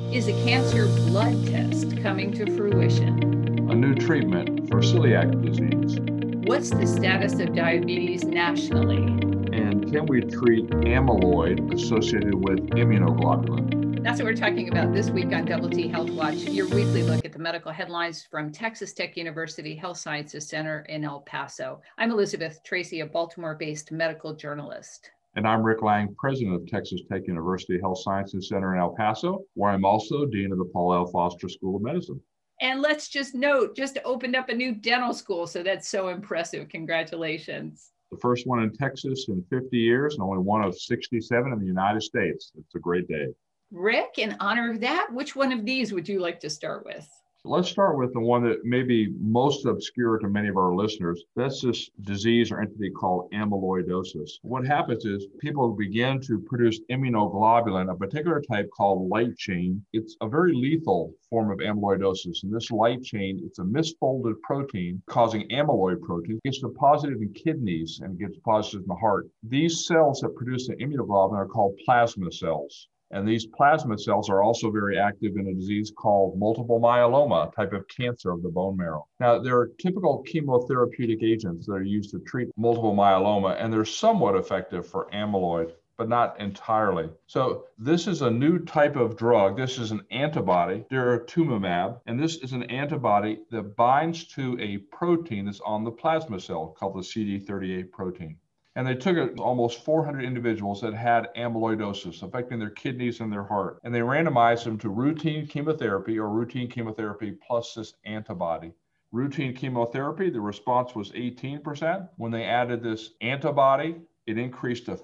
Is a cancer blood test coming to fruition? A new treatment for celiac disease? What's the status of diabetes nationally? And can we treat amyloid associated with immunoglobulin? That's what we're talking about this week on Double T Health Watch, your weekly look at the medical headlines from Texas Tech University Health Sciences Center in El Paso. I'm Elizabeth Tracy, a Baltimore-based medical journalist. And I'm Rick Lang, president of Texas Tech University Health Sciences Center in El Paso, where I'm also dean of the Paul L. Foster School of Medicine. And let's just note, just opened up a new dental school, so that's so impressive. Congratulations. The first one in Texas in 50 years and only one of 67 in the United States. It's a great day. Rick, in honor of that, which one of these would you like to start with? Let's start with the one that may be most obscure to many of our listeners. That's this disease or entity called amyloidosis. What happens is people begin to produce immunoglobulin, a particular type called light chain. It's a very lethal form of amyloidosis. And this light chain, it's a misfolded protein causing amyloid protein. It gets deposited in kidneys and gets deposited in the heart. These cells that produce the immunoglobulin are called plasma cells. And these plasma cells are also very active in a disease called multiple myeloma, a type of cancer of the bone marrow. Now, there are typical chemotherapeutic agents that are used to treat multiple myeloma, and they're somewhat effective for amyloid, but not entirely. So this is a new type of drug. This is an antibody, daratumumab, and this is an antibody that binds to a protein that's on the plasma cell called the CD38 protein. And they took almost 400 individuals that had amyloidosis affecting their kidneys and their heart. And they randomized them to routine chemotherapy or routine chemotherapy plus this antibody. Routine chemotherapy, the response was 18%. When they added this antibody, it increased to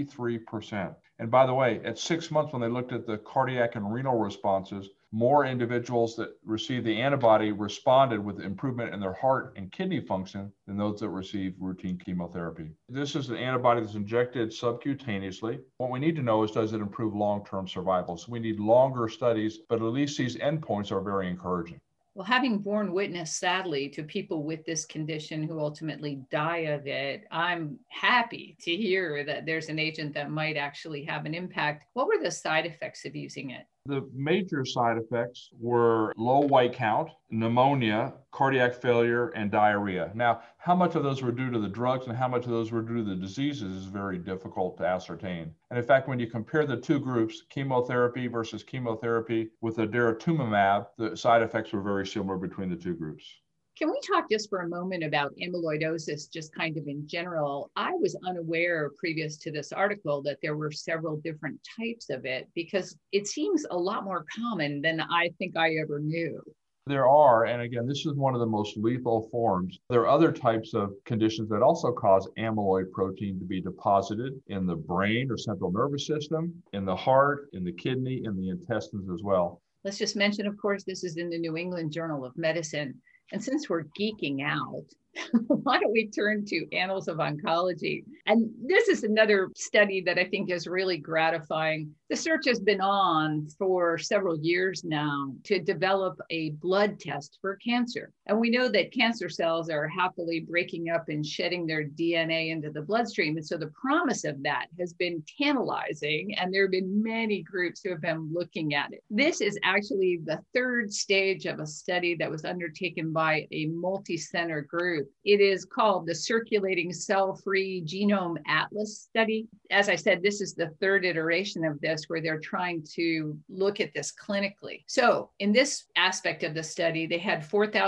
53%. And by the way, at 6 months, when they looked at the cardiac and renal responses, more individuals that received the antibody responded with improvement in their heart and kidney function than those that received routine chemotherapy. This is an antibody that's injected subcutaneously. What we need to know is, does it improve long-term survival? So we need longer studies, but at least these endpoints are very encouraging. Well, having borne witness, sadly, to people with this condition who ultimately die of it, I'm happy to hear that there's an agent that might actually have an impact. What were the side effects of using it? The major side effects were low white count, pneumonia, cardiac failure, and diarrhea. Now, how much of those were due to the drugs and how much of those were due to the diseases is very difficult to ascertain. And in fact, when you compare the two groups, chemotherapy versus chemotherapy with the daratumumab, the side effects were very similar between the two groups. Can we talk just for a moment about amyloidosis, just kind of in general? I was unaware previous to this article that there were several different types of it, because it seems a lot more common than I think I ever knew. There are, and again, this is one of the most lethal forms. There are other types of conditions that also cause amyloid protein to be deposited in the brain or central nervous system, in the heart, in the kidney, in the intestines as well. Let's just mention, of course, this is in the New England Journal of Medicine. And since we're geeking out, why don't we turn to Annals of Oncology? And this is another study that I think is really gratifying. The search has been on for several years now to develop a blood test for cancer. And we know that cancer cells are happily breaking up and shedding their DNA into the bloodstream. And so the promise of that has been tantalizing. And there have been many groups who have been looking at it. This is actually the third stage of a study that was undertaken by a multi-center group. It is called the Circulating Cell-Free Genome Atlas study. As I said, this is the third iteration of this where they're trying to look at this clinically. So in this aspect of the study, they had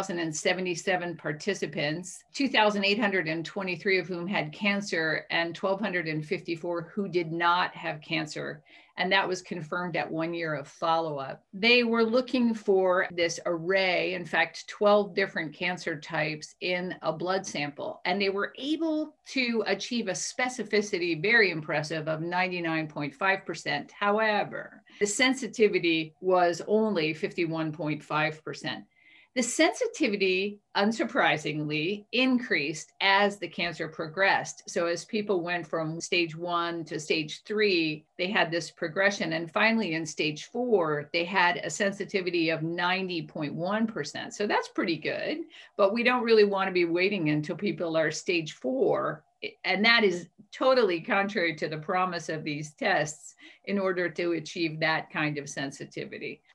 4,077 participants, 2,823 of whom had cancer and 1,254 who did not have cancer. And that was confirmed at 1 year of follow-up. They were looking for this array, in fact, 12 different cancer types in a blood sample. And they were able to achieve a specificity, very impressive, of 99.5%. However, the sensitivity was only 51.5%. The sensitivity, unsurprisingly, increased as the cancer progressed. So as people went from stage 1 to stage 3, they had this progression. And finally, in stage 4, they had a sensitivity of 90.1%. So that's pretty good, but we don't really want to be waiting until people are stage 4. And that is totally contrary to the promise of these tests in order to achieve that kind of sensitivity.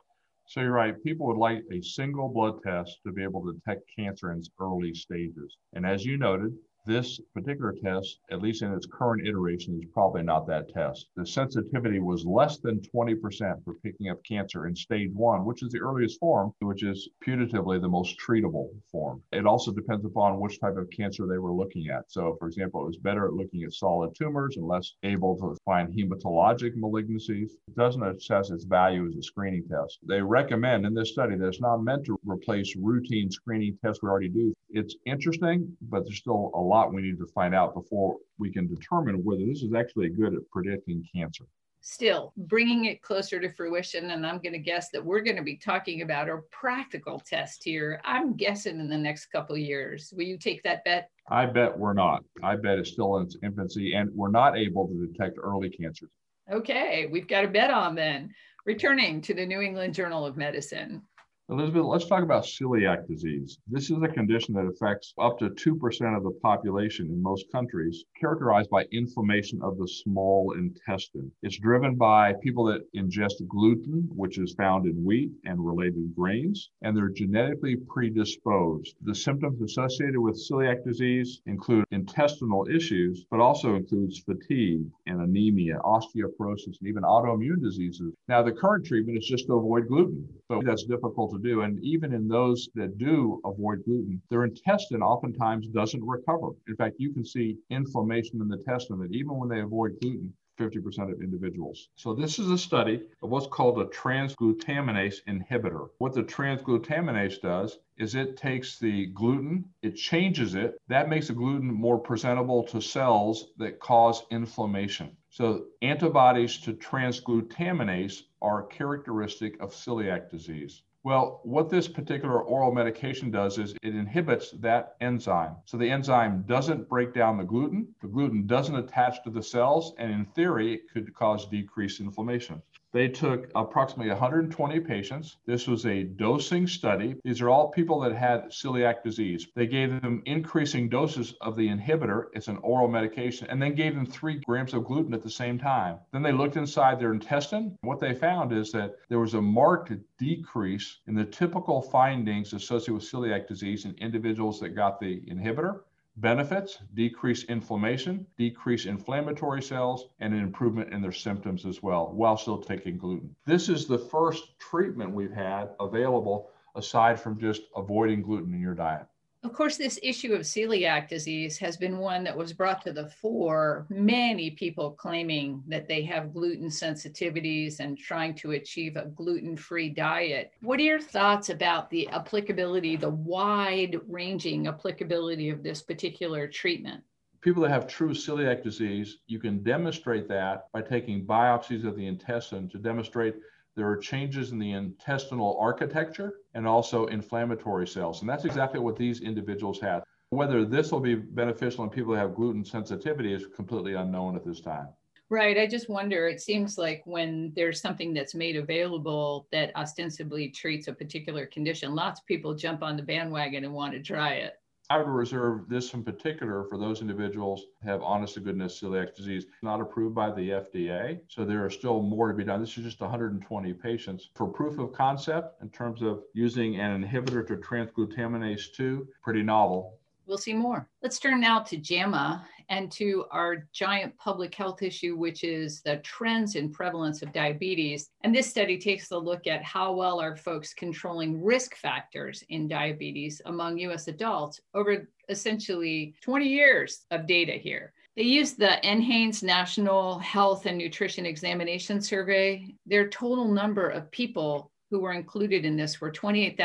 So you're right. People would like a single blood test to be able to detect cancer in its early stages. And as you noted, this particular test, at least in its current iteration, is probably not that test. The sensitivity was less than 20% for picking up cancer in stage 1, which is the earliest form, which is putatively the most treatable form. It also depends upon which type of cancer they were looking at. So, for example, it was better at looking at solid tumors and less able to find hematologic malignancies. It doesn't assess its value as a screening test. They recommend in this study that it's not meant to replace routine screening tests we already do. It's interesting, but there's still a lot we need to find out before we can determine whether this is actually good at predicting cancer. Still, bringing it closer to fruition, and I'm going to guess that we're going to be talking about a practical test here, I'm guessing in the next couple of years. Will you take that bet? I bet we're not. I bet it's still in its infancy, and we're not able to detect early cancers. Okay, we've got a bet on then. Returning to the New England Journal of Medicine. Elizabeth, let's talk about celiac disease. This is a condition that affects up to 2% of the population in most countries, characterized by inflammation of the small intestine. It's driven by people that ingest gluten, which is found in wheat and related grains, and they're genetically predisposed. The symptoms associated with celiac disease include intestinal issues, but also includes fatigue and anemia, osteoporosis, and even autoimmune diseases. Now, the current treatment is just to avoid gluten, so that's difficult to do. And even in those that do avoid gluten, their intestine oftentimes doesn't recover. In fact, you can see inflammation in the intestine that even when they avoid gluten, 50% of individuals. So this is a study of what's called a transglutaminase inhibitor. What the transglutaminase does is it takes the gluten, it changes it. That makes the gluten more presentable to cells that cause inflammation. So antibodies to transglutaminase are characteristic of celiac disease. Well, what this particular oral medication does is it inhibits that enzyme. So the enzyme doesn't break down the gluten doesn't attach to the cells, and in theory, it could cause decreased inflammation. They took approximately 120 patients. This was a dosing study. These are all people that had celiac disease. They gave them increasing doses of the inhibitor. It's an oral medication, and then gave them 3 grams of gluten at the same time. Then they looked inside their intestine. What they found is that there was a marked decrease in the typical findings associated with celiac disease in individuals that got the inhibitor. Benefits: decrease inflammation, decrease inflammatory cells, and an improvement in their symptoms as well, while still taking gluten. This is the first treatment we've had available aside from just avoiding gluten in your diet. Of course, this issue of celiac disease has been one that was brought to the fore, many people claiming that they have gluten sensitivities and trying to achieve a gluten-free diet. What are your thoughts about the applicability, the wide-ranging applicability of this particular treatment? People that have true celiac disease, you can demonstrate that by taking biopsies of the intestine to demonstrate there are changes in the intestinal architecture and also inflammatory cells. And that's exactly what these individuals had. Whether this will be beneficial in people who have gluten sensitivity is completely unknown at this time. Right. I just wonder, it seems like when there's something that's made available that ostensibly treats a particular condition, lots of people jump on the bandwagon and want to try it. I would reserve this in particular for those individuals who have honest to goodness celiac disease. Not approved by the FDA, so there are still more to be done. This is just 120 patients. For proof of concept in terms of using an inhibitor to transglutaminase 2, pretty novel. We'll see more. Let's turn now to JAMA and to our giant public health issue, which is the trends in prevalence of diabetes. And this study takes a look at how well are folks controlling risk factors in diabetes among US adults over essentially 20 years of data here. They used the NHANES National Health and Nutrition Examination Survey. Their total number of people who were included in this were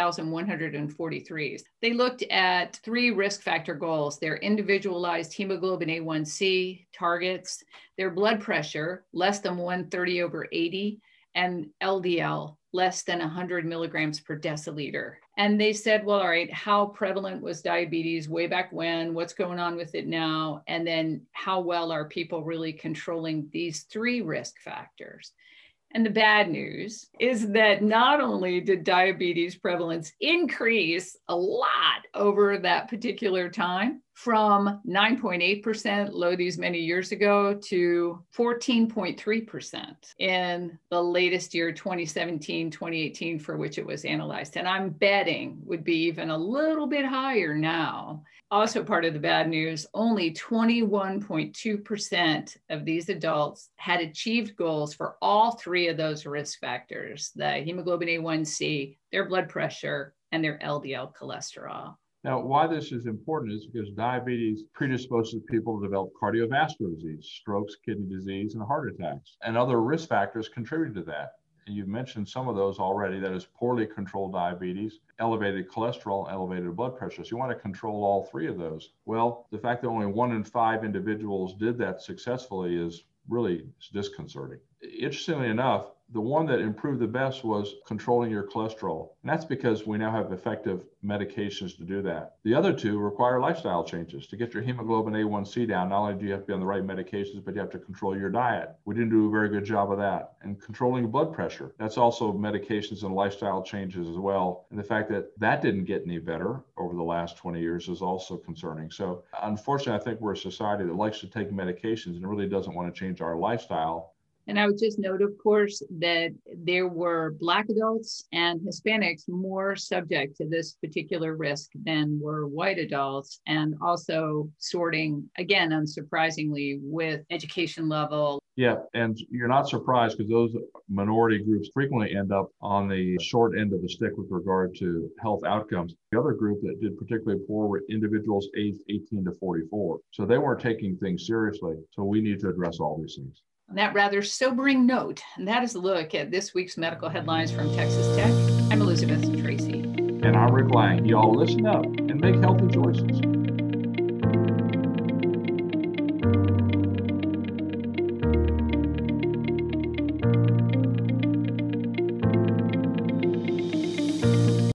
28,143. They looked at 3 risk factor goals: their individualized hemoglobin A1C targets, their blood pressure less than 130/80, and LDL less than 100 milligrams per deciliter. And they said, well, all right, how prevalent was diabetes way back when? What's going on with it now? And then how well are people really controlling these 3 risk factors? And the bad news is that not only did diabetes prevalence increase a lot over that particular time, from 9.8% low these many years ago to 14.3% in the latest year, 2017, 2018, for which it was analyzed. And I'm betting would be even a little bit higher now. Also part of the bad news, only 21.2% of these adults had achieved goals for all three of those risk factors, the hemoglobin A1C, their blood pressure, and their LDL cholesterol. Now, why this is important is because diabetes predisposes people to develop cardiovascular disease, strokes, kidney disease, and heart attacks. And other risk factors contribute to that. And you've mentioned some of those already. That is poorly controlled diabetes, elevated cholesterol, elevated blood pressure. So you want to control all three of those. Well, the fact that only 1 in 5 individuals did that successfully is really disconcerting. Interestingly enough, the one that improved the best was controlling your cholesterol. And that's because we now have effective medications to do that. The other two require lifestyle changes. To get your hemoglobin A1C down, not only do you have to be on the right medications, but you have to control your diet. We didn't do a very good job of that. And controlling blood pressure, that's also medications and lifestyle changes as well. And the fact that that didn't get any better over the last 20 years is also concerning. So unfortunately, I think we're a society that likes to take medications and really doesn't want to change our lifestyle. And I would just note, of course, that there were Black adults and Hispanics more subject to this particular risk than were white adults, and also sorting, again, unsurprisingly, with education level. Yeah, and you're not surprised because those minority groups frequently end up on the short end of the stick with regard to health outcomes. The other group that did particularly poor were individuals aged 18 to 44. So they weren't taking things seriously. So we need to address all these things. On that rather sobering note, and that is a look at this week's medical headlines from Texas Tech. I'm Elizabeth Tracy. And I'm Rick Lang. Y'all listen up and make healthy choices.